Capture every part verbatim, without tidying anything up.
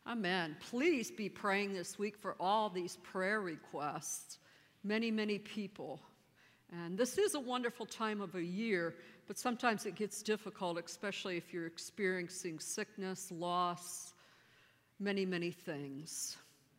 Amen. Please be praying this week for all these prayer requests. Many, many people. And this is a wonderful time of a year, but sometimes it gets difficult, especially if you're experiencing sickness, loss, many, many things.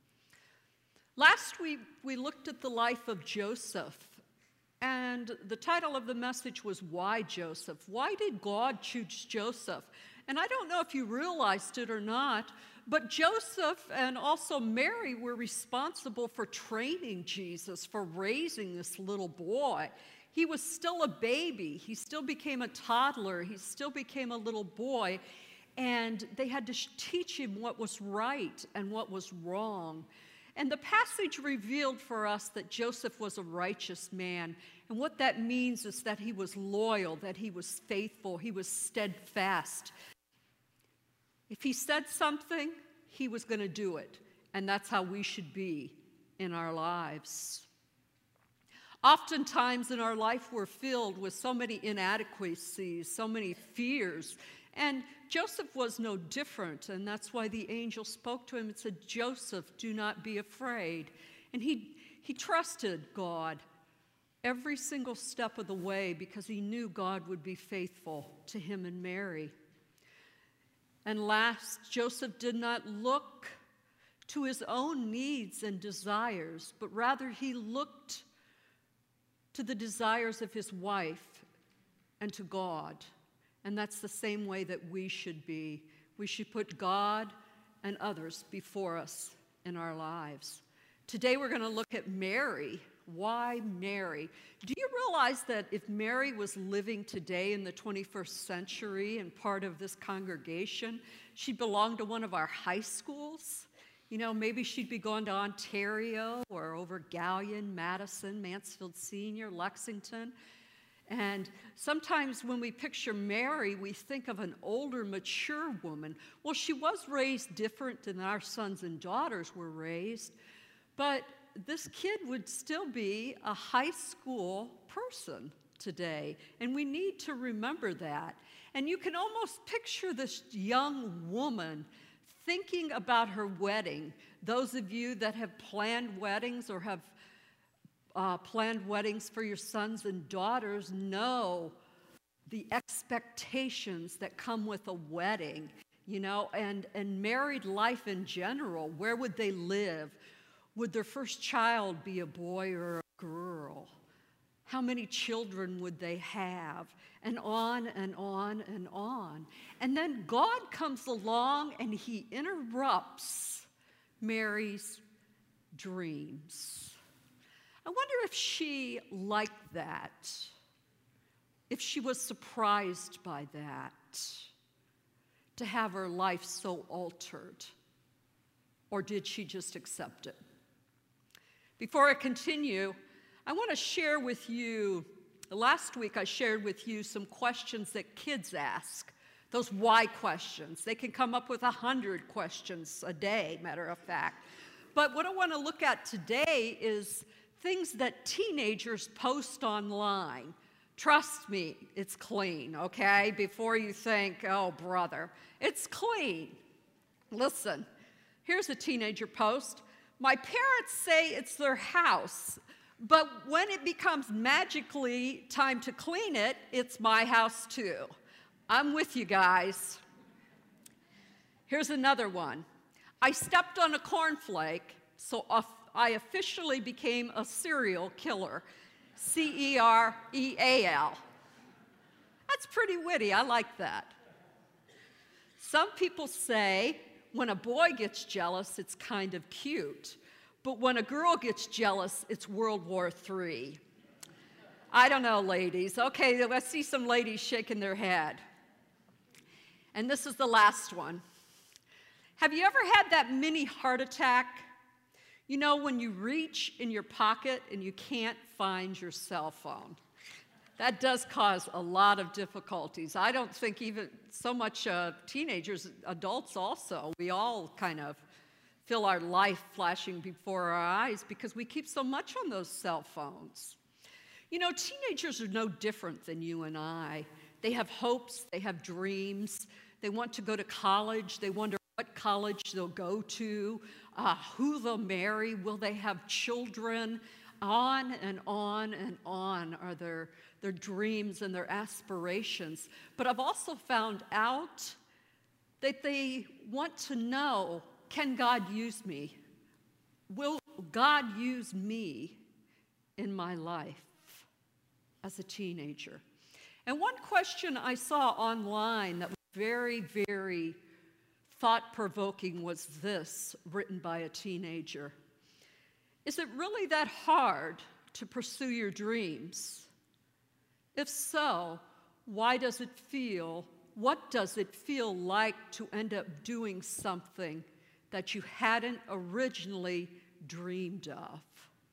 Last week, we looked at the life of Joseph, and the title of the message was, Why Joseph? Why did God choose Joseph? And I don't know if you realized it or not, but Joseph and also Mary were responsible for training Jesus, for raising this little boy. He was still a baby. He still became a toddler. He still became a little boy. And they had to teach him what was right and what was wrong. And the passage revealed for us that Joseph was a righteous man. And what that means is that he was loyal, that he was faithful, he was steadfast. If he said something, he was going to do it. And that's how we should be in our lives. Oftentimes in our life, we're filled with so many inadequacies, so many fears. And Joseph was no different. And that's why the angel spoke to him and said, Joseph, do not be afraid. And he, he trusted God every single step of the way because he knew God would be faithful to him and Mary. And last, Joseph did not look to his own needs and desires, but rather he looked to the desires of his wife and to God. And that's the same way that we should be. We should put God and others before us in our lives. Today we're going to look at Mary. Why Mary? Do you realize that if Mary was living today in the twenty-first century and part of this congregation, she'd belong to one of our high schools? You know, maybe she'd be going to Ontario or over Gallion, Madison, Mansfield Senior, Lexington. And sometimes when we picture Mary, we think of an older, mature woman. Well, she was raised different than our sons and daughters were raised, but this kid would still be a high school person today, and we need to remember that. And you can almost picture this young woman thinking about her wedding. Those of you that have planned weddings or have uh, planned weddings for your sons and daughters know the expectations that come with a wedding, you know, and, and married life in general. Where would they live? Would their first child be a boy or a girl? How many children would they have? And on and on and on. And then God comes along and he interrupts Mary's dreams. I wonder if she liked that, if she was surprised by that, to have her life so altered, or did she just accept it? Before I continue, I want to share with you, last week I shared with you some questions that kids ask, those why questions. They can come up with a hundred questions a day, matter of fact. But what I want to look at today is things that teenagers post online. Trust me, it's clean, okay? Before you think, oh, brother, it's clean. Listen, here's a teenager post. My parents say it's their house, but when it becomes magically time to clean it, it's my house too. I'm with you guys. Here's another one. I stepped on a cornflake, so I officially became a serial killer. C E R E A L. That's pretty witty. I like that. Some people say, when a boy gets jealous, it's kind of cute. But when a girl gets jealous, it's World War Three. I don't know, ladies. Okay, let's see some ladies shaking their head. And this is the last one. Have you ever had that mini heart attack? You know, when you reach in your pocket and you can't find your cell phone. That does cause a lot of difficulties. I don't think even so much uh, teenagers, adults also, we all kind of feel our life flashing before our eyes because we keep so much on those cell phones. You know, teenagers are no different than you and I. They have hopes, they have dreams, they want to go to college, they wonder what college they'll go to, uh, who they'll marry, will they have children. On and on and on are their, their dreams and their aspirations. But I've also found out that they want to know, can God use me? Will God use me in my life as a teenager? And one question I saw online that was very, very thought-provoking was this, written by a teenager. Is it really that hard to pursue your dreams? If so, why does it feel, what does it feel like to end up doing something that you hadn't originally dreamed of?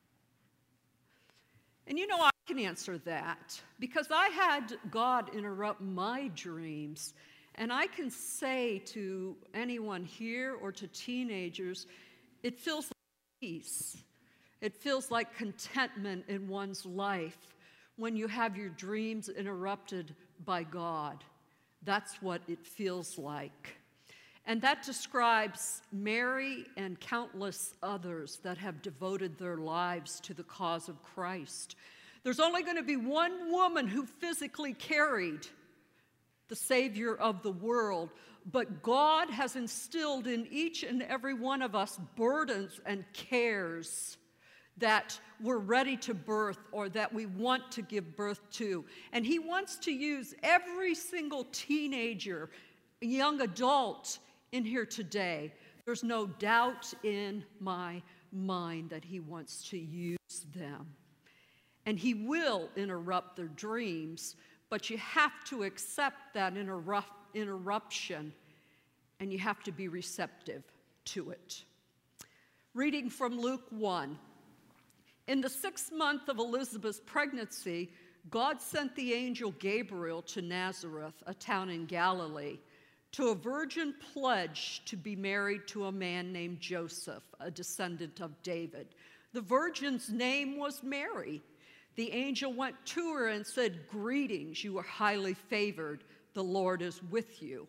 And you know, I can answer that because I had God interrupt my dreams. And I can say to anyone here or to teenagers, it feels like peace. It feels like contentment in one's life when you have your dreams interrupted by God. That's what it feels like. And that describes Mary and countless others that have devoted their lives to the cause of Christ. There's only going to be one woman who physically carried the Savior of the world, but God has instilled in each and every one of us burdens and cares that we're ready to birth or that we want to give birth to. And He wants to use every single teenager, young adult in here today. There's no doubt in my mind that He wants to use them. And He will interrupt their dreams, but you have to accept that interrupt, interruption, and you have to be receptive to it. Reading from Luke one. In the sixth month of Elizabeth's pregnancy, God sent the angel Gabriel to Nazareth, a town in Galilee, to a virgin pledged to be married to a man named Joseph, a descendant of David. The virgin's name was Mary. The angel went to her and said, "Greetings, you are highly favored. The Lord is with you."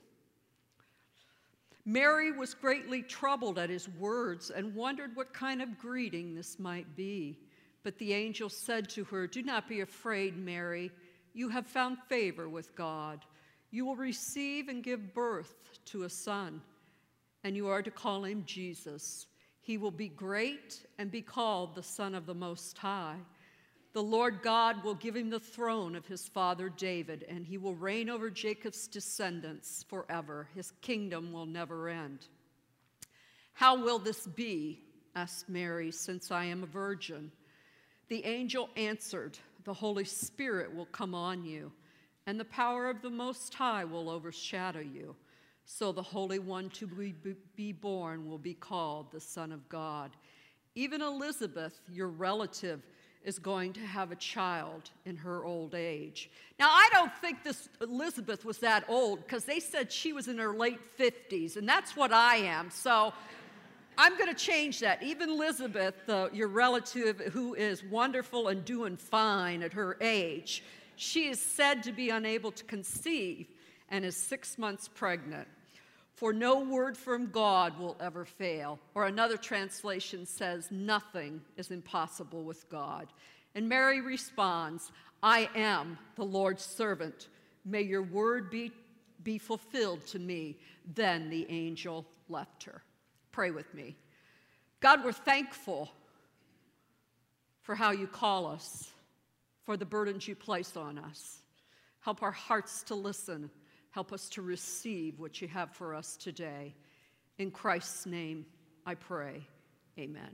Mary was greatly troubled at his words and wondered what kind of greeting this might be. But the angel said to her, "Do not be afraid, Mary. You have found favor with God. You will receive and give birth to a son, and you are to call him Jesus. He will be great and be called the Son of the Most High. The Lord God will give him the throne of his father David, and he will reign over Jacob's descendants forever. His kingdom will never end." "How will this be?" asked Mary, "since I am a virgin?" The angel answered, "The Holy Spirit will come on you, and the power of the Most High will overshadow you. So the Holy One to be, be born will be called the Son of God. Even Elizabeth, your relative, is going to have a child in her old age." Now, I don't think this Elizabeth was that old because they said she was in her late fifties, and that's what I am. So I'm going to change that. Even Elizabeth, uh, your relative who is wonderful and doing fine at her age, she is said to be unable to conceive and is six months pregnant. For no word from God will ever fail. Or another translation says, nothing is impossible with God. And Mary responds, "I am the Lord's servant. May your word be, be fulfilled to me." Then the angel left her. Pray with me. God, we're thankful for how you call us, for the burdens you place on us. Help our hearts to listen. Help us to receive what you have for us today. In Christ's name, I pray. Amen.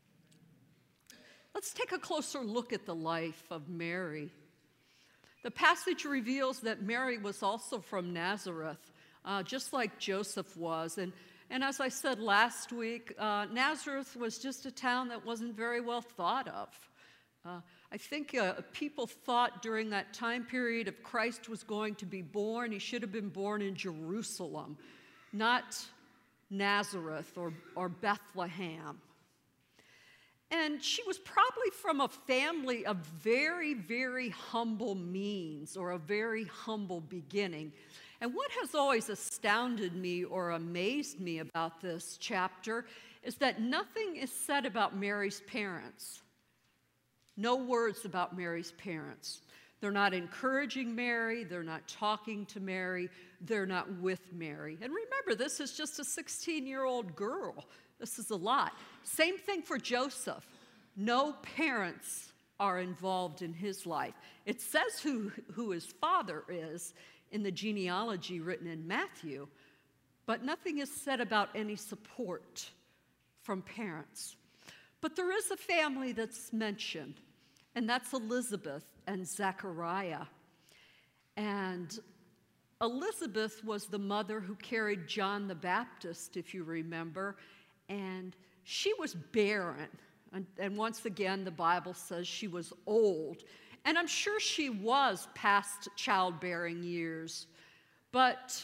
Let's take a closer look at the life of Mary. The passage reveals that Mary was also from Nazareth, uh, just like Joseph was. And, and as I said last week, uh, Nazareth was just a town that wasn't very well thought of. Uh, I think uh, people thought during that time period if Christ was going to be born, he should have been born in Jerusalem, not Nazareth or, or Bethlehem. And she was probably from a family of very, very humble means or a very humble beginning. And what has always astounded me or amazed me about this chapter is that nothing is said about Mary's parents. No words about Mary's parents. They're not encouraging Mary. They're not talking to Mary. They're not with Mary. And remember, this is just a sixteen-year-old girl. This is a lot. Same thing for Joseph. No parents are involved in his life. It says who, who his father is in the genealogy written in Matthew, but nothing is said about any support from parents. But there is a family that's mentioned, and that's Elizabeth and Zechariah. And Elizabeth was the mother who carried John the Baptist, if you remember, and she was barren. And, and once again, the Bible says she was old. And I'm sure she was past childbearing years. But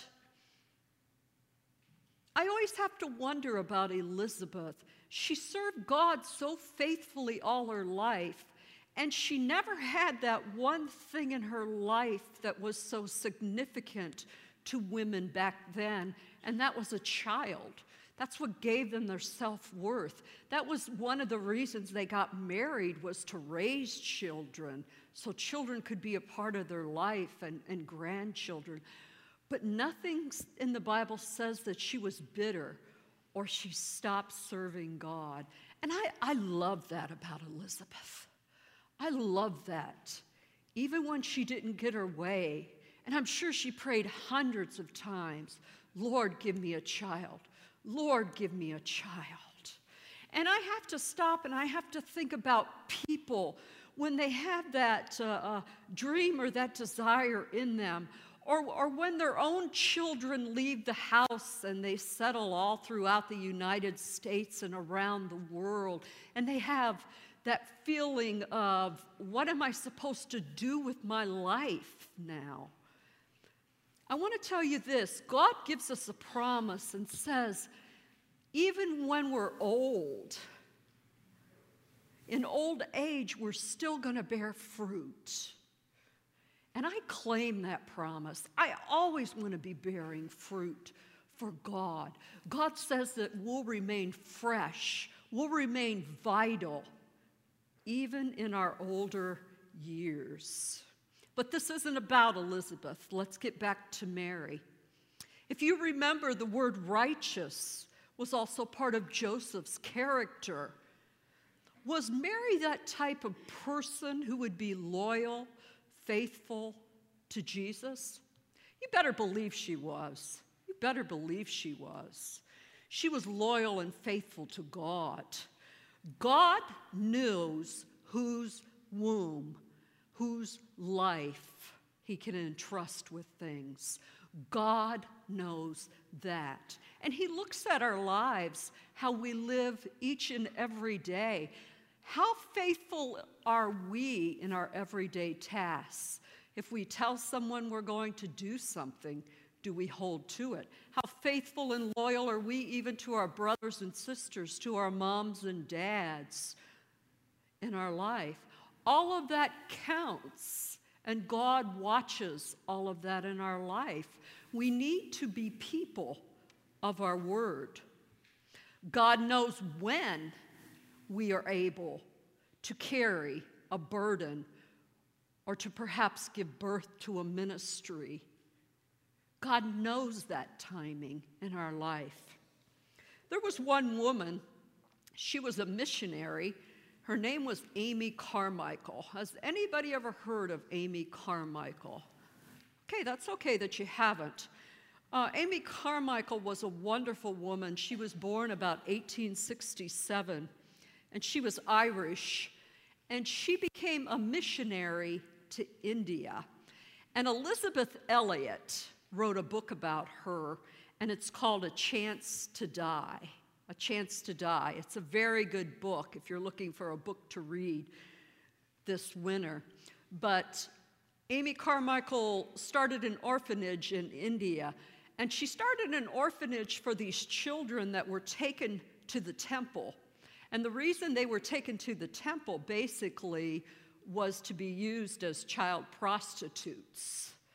I always have to wonder about Elizabeth. She served God so faithfully all her life, and she never had that one thing in her life that was so significant to women back then, and that was a child. That's what gave them their self-worth. That was one of the reasons they got married, was to raise children, so children could be a part of their life, and, and grandchildren. But nothing in the Bible says that she was bitter or she stopped serving God. And I, I love that about Elizabeth. I love that. Even when she didn't get her way, and I'm sure she prayed hundreds of times, Lord, give me a child. Lord, give me a child. And I have to stop and I have to think about people when they have that uh, uh, dream or that desire in them, or, or when their own children leave the house and they settle all throughout the United States and around the world, and they have that feeling of, what am I supposed to do with my life now? I want to tell you this. God gives us a promise and says, even when we're old, in old age, we're still going to bear fruit. And I claim that promise. I always want to be bearing fruit for God. God says that we'll remain fresh, we'll remain vital, even in our older years. But this isn't about Elizabeth. Let's get back to Mary. If you remember, the word righteous was also part of Joseph's character. Was Mary that type of person who would be loyal, faithful to Jesus? You better believe she was. You better believe she was. She was loyal and faithful to God. God knows whose womb, whose life he can entrust with things. God knows that. And he looks at our lives, how we live each and every day. How faithful are we in our everyday tasks? If we tell someone we're going to do something, do we hold to it? How faithful and loyal are we even to our brothers and sisters, to our moms and dads in our life? All of that counts, and God watches all of that in our life. We need to be people of our word. God knows when we are able to carry a burden or to perhaps give birth to a ministry. God knows that timing in our life. There was one woman, she was a missionary. Her name was Amy Carmichael. Has anybody ever heard of Amy Carmichael? Okay, that's okay that you haven't. Uh, Amy Carmichael was a wonderful woman. She was born about eighteen sixty-seven, and she was Irish, and she became a missionary to India. And Elizabeth Elliot wrote a book about her, and it's called A Chance to Die. A Chance to Die. It's a very good book if you're looking for a book to read this winter. But Amy Carmichael started an orphanage in India, and she started an orphanage for these children that were taken to the temple. And the reason they were taken to the temple basically was to be used as child prostitutes.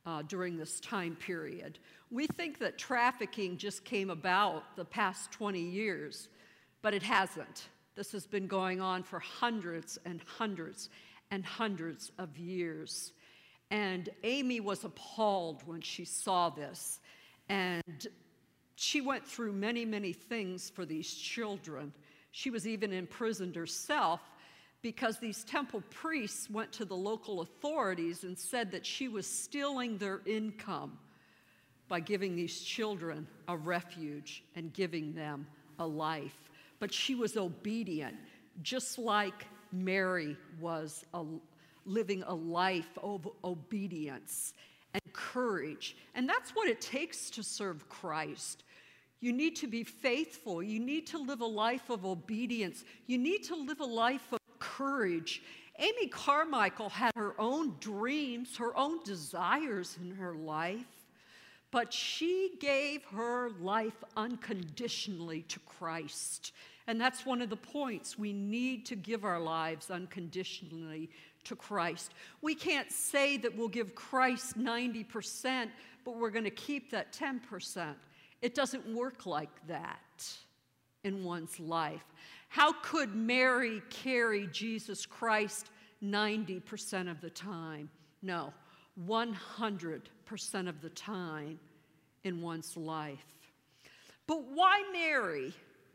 uh, during this time period. We think that trafficking just came about the past twenty years, but it hasn't. This has been going on for hundreds and hundreds and hundreds of years. And Amy was appalled when she saw this. And she went through many, many things for these children. She was even imprisoned herself because these temple priests went to the local authorities and said that she was stealing their income by giving these children a refuge and giving them a life. But she was obedient, just like Mary was a, living a life of obedience and courage. And that's what it takes to serve Christ. You need to be faithful. You need to live a life of obedience. You need to live a life of courage. Amy Carmichael had her own dreams, her own desires in her life, but she gave her life unconditionally to Christ. And that's one of the points. We need to give our lives unconditionally to Christ. We can't say that we'll give Christ ninety percent, but we're going to keep that ten percent. It doesn't work like that in one's life. How could Mary carry Jesus Christ ninety percent of the time? No, one hundred percent of the time in one's life. But why Mary?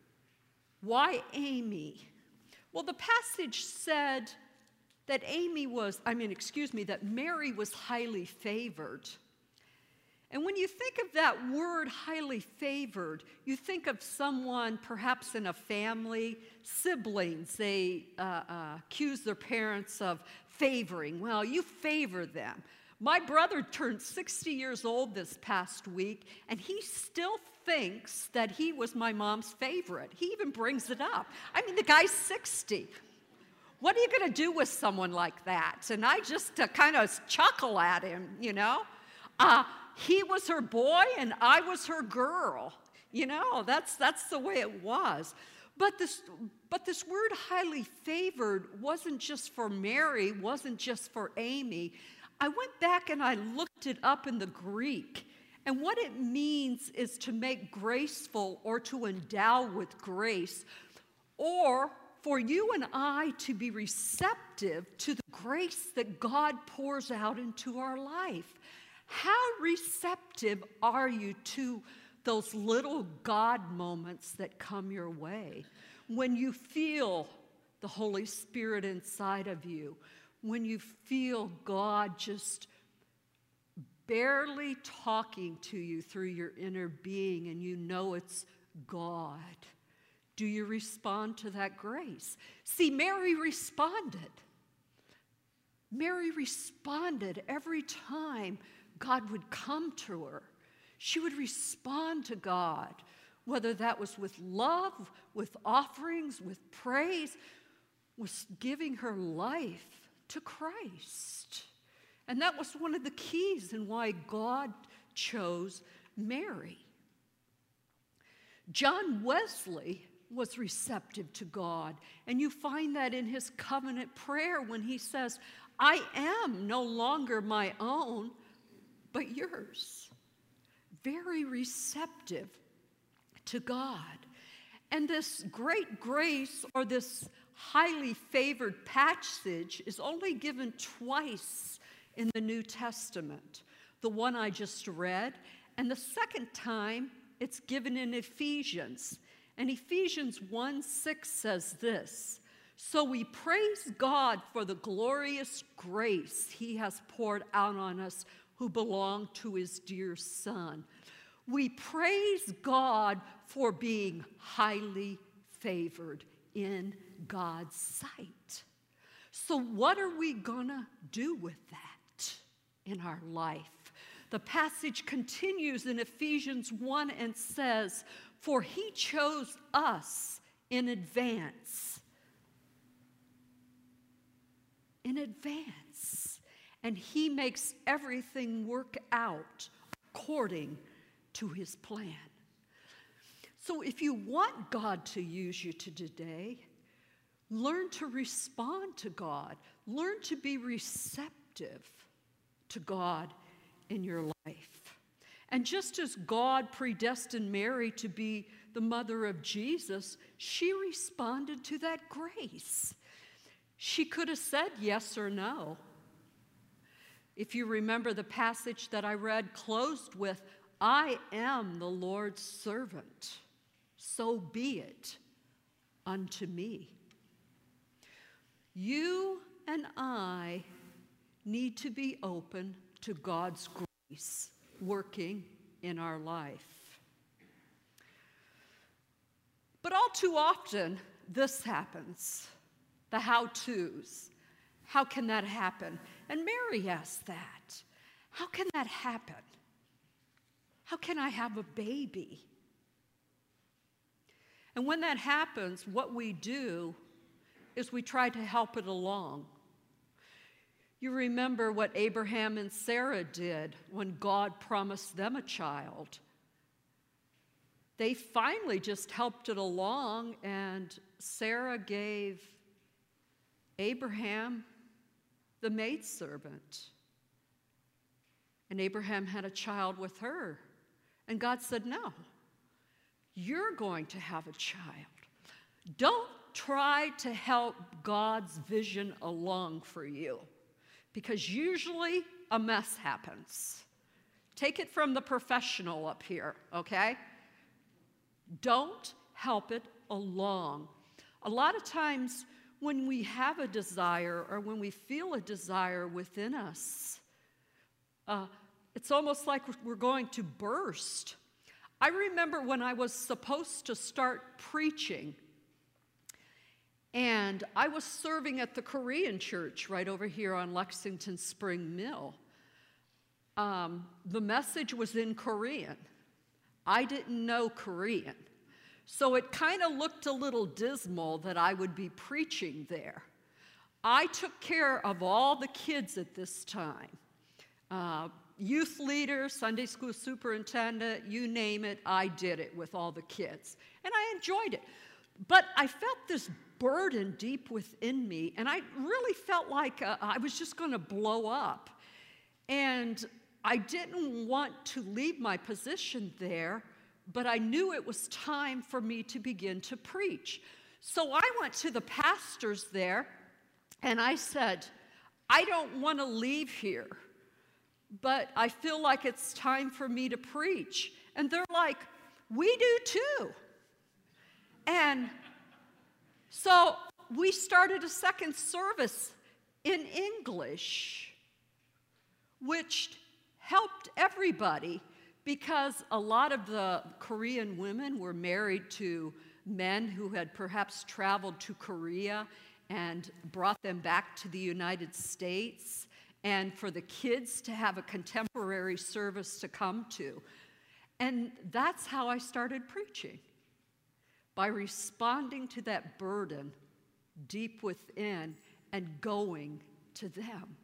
Why Amy? Well, the passage said that Amy was, I mean, excuse me, that Mary was highly favored. And when you think of that word, highly favored, you think of someone perhaps in a family, siblings. They uh, uh, accuse their parents of favoring. Well, you favor them. My brother turned sixty years old this past week, and he still thinks that he was my mom's favorite. He even brings it up. I mean, the guy's sixty. What are you going to do with someone like that? And I just uh, kind of chuckle at him, you know. Uh, he was her boy, and I was her girl. You know, that's, that's the way it was. But this, but this word highly favored wasn't just for Mary, wasn't just for Amy. I went back and I looked it up in the Greek. And what it means is to make graceful or to endow with grace, or for you and I to be receptive to the grace that God pours out into our life. How receptive are you to those little God moments that come your way? When you feel the Holy Spirit inside of you, when you feel God just barely talking to you through your inner being and you know it's God. Do you respond to that grace? See, Mary responded. Mary responded every time God would come to her. She would respond to God, whether that was with love, with offerings, with praise, was giving her life to Christ. And that was one of the keys in why God chose Mary. John Wesley was receptive to God, and you find that in his covenant prayer when he says, I am no longer my own, but yours. Very receptive to God. And this great grace, or this highly favored passage, is only given twice in the New Testament. The one I just read, and the second time it's given in Ephesians. And Ephesians one six says this, so we praise God for the glorious grace he has poured out on us who belong to his dear Son. We praise God for being highly favored in God's sight. So what are we gonna do with that in our life? The passage continues in Ephesians one and says, for he chose us in advance. In advance. And he makes everything work out according to his plan. So if you want God to use you to today, learn to respond to God. Learn to be receptive to God in your life. And just as God predestined Mary to be the mother of Jesus, she responded to that grace. She could have said yes or no. If you remember, the passage that I read closed with, I am the Lord's servant, so be it unto me. You and I need to be open to God's grace working in our life. But all too often, this happens, the how-tos. How can that happen? And Mary asked that. How can that happen? How can I have a baby? And when that happens, what we do is we try to help it along. You remember what Abraham and Sarah did when God promised them a child. They finally just helped it along, and Sarah gave Abraham the maidservant. And Abraham had a child with her. And God said, no, you're going to have a child. Don't try to help God's vision along for you, because usually a mess happens. Take it from the professional up here, okay? Don't help it along. A lot of times when we have a desire or when we feel a desire within us, uh, it's almost like we're going to burst. I remember when I was supposed to start preaching, and I was serving at the Korean church right over here on Lexington Spring Mill. Um, the message was in Korean. I didn't know Korean. So it kind of looked a little dismal that I would be preaching there. I took care of all the kids at this time. Uh, youth leader, Sunday school superintendent, you name it, I did it with all the kids. And I enjoyed it. But I felt this burden deep within me, and I really felt like uh, I was just going to blow up. And I didn't want to leave my position there, but I knew it was time for me to begin to preach. So I went to the pastors there, and I said, I don't want to leave here, but I feel like it's time for me to preach. And they're like, we do too. And so we started a second service in English, which helped everybody, because a lot of the Korean women were married to men who had perhaps traveled to Korea and brought them back to the United States, and for the kids to have a contemporary service to come to. And that's how I started preaching, by responding to that burden deep within and going to them.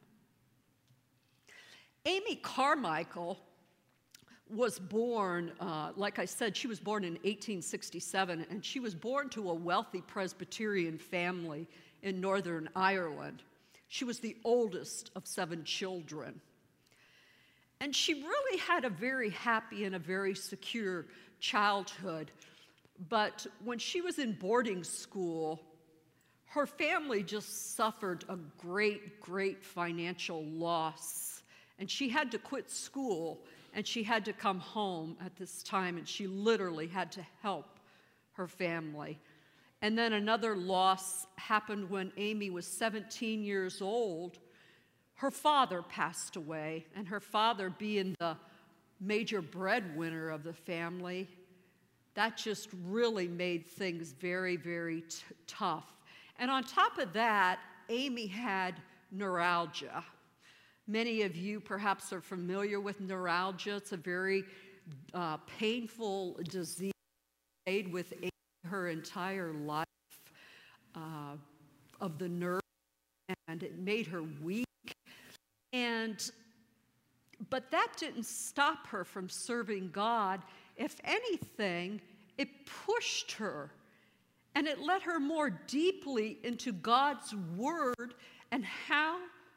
Amy Carmichael was born, uh, like I said, she was born in eighteen sixty-seven, and she was born to a wealthy Presbyterian family in Northern Ireland. She was the oldest of seven children. And she really had a very happy and a very secure childhood. But when she was in boarding school, her family just suffered a great, great financial loss. And she had to quit school, and she had to come home at this time, and she literally had to help her family. And then another loss happened when Amy was seventeen years old. Her father passed away, and her father, being the major breadwinner of the family, that just really made things very, very t- tough. And on top of that, Amy had neuralgia. Many of you perhaps are familiar with neuralgia. It's a very uh, painful disease, stayed with Amy her entire life, uh, of the nerve, and it made her weak. And but that didn't stop her from serving God. If anything, it pushed her, and it led her more deeply into God's word and how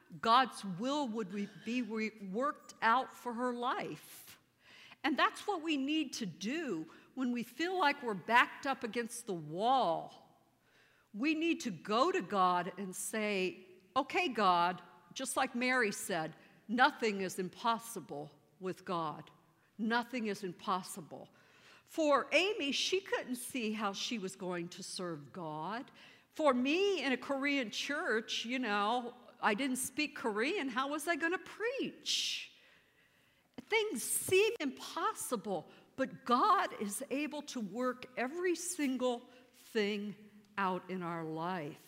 God's will would be worked out for her life. And that's what we need to do when we feel like we're backed up against the wall. We need to go to God and say, okay, God, just like Mary said, nothing is impossible with God. Nothing is impossible. For Amy, she couldn't see how she was going to serve God. For me, in a Korean church, you know, I didn't speak Korean. How was I going to preach? Things seem impossible, but God is able to work every single thing out in our life.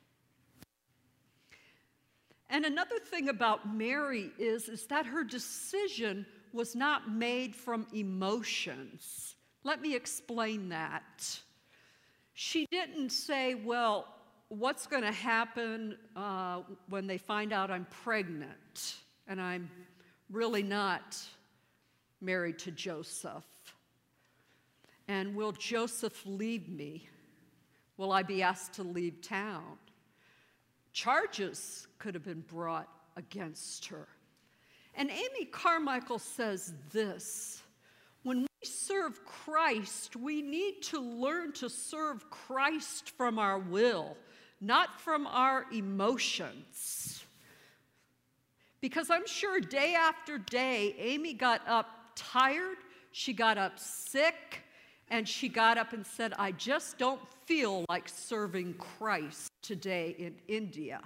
And another thing about Mary is, is that her decision was not made from emotions. Let me explain that. She didn't say, well, what's going to happen uh, when they find out I'm pregnant and I'm really not married to Joseph? And will Joseph leave me? Will I be asked to leave town? Charges could have been brought against her. And Amy Carmichael says this: when we serve Christ, we need to learn to serve Christ from our will, not from our emotions. Because I'm sure day after day, Amy got up tired, she got up sick, and she got up and said, I just don't feel like serving Christ today in India.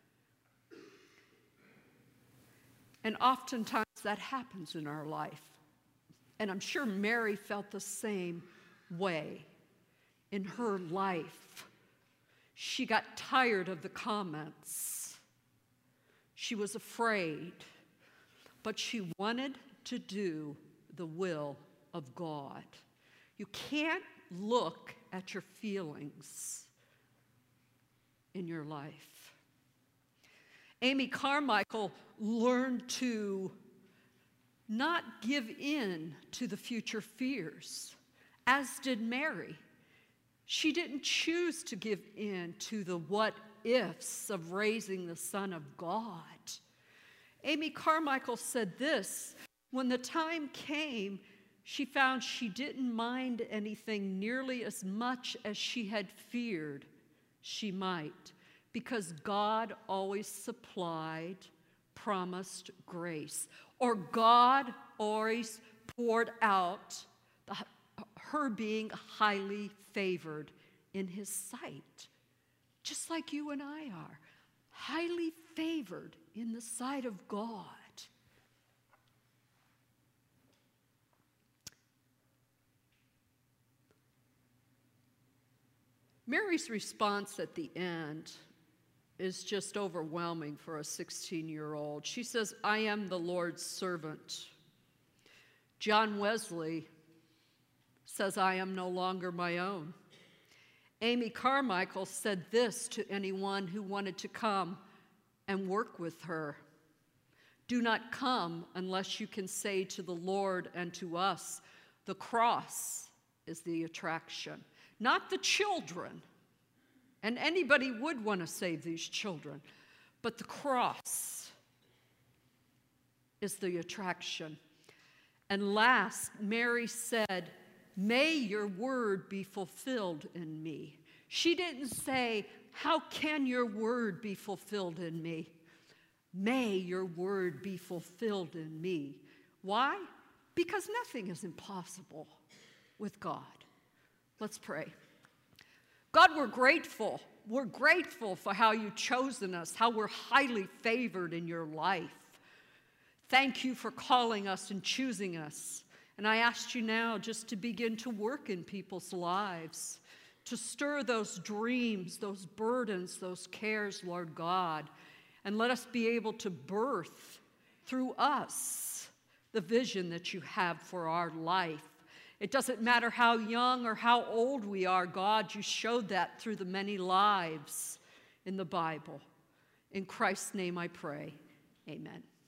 And oftentimes that happens in our life. And I'm sure Mary felt the same way in her life. She got tired of the comments. She was afraid, but she wanted to do the will of God. You can't look at your feelings in your life. Amy Carmichael learned to not give in to the future fears, as did Mary. She didn't choose to give in to the what-ifs of raising the Son of God. Amy Carmichael said this: when the time came, she found she didn't mind anything nearly as much as she had feared she might, because God always supplied promised grace, or God always poured out the, her being highly favored in his sight, just like you and I are, highly favored in the sight of God. Mary's response at the end is just overwhelming for a sixteen-year-old. She says, I am the Lord's servant. John Wesley says, I am no longer my own. Amy Carmichael said this to anyone who wanted to come and work with her: do not come unless you can say to the Lord and to us, the cross is the attraction, not the children. And anybody would want to save these children, but the cross is the attraction. And last, Mary said, may your word be fulfilled in me. She didn't say, how can your word be fulfilled in me? May your word be fulfilled in me. Why? Because nothing is impossible with God. Let's pray. God, we're grateful. We're grateful for how you've chosen us, how we're highly favored in your life. Thank you for calling us and choosing us. And I ask you now just to begin to work in people's lives, to stir those dreams, those burdens, those cares, Lord God, and let us be able to birth through us the vision that you have for our life. It doesn't matter how young or how old we are, God, you showed that through the many lives in the Bible. In Christ's name I pray, amen.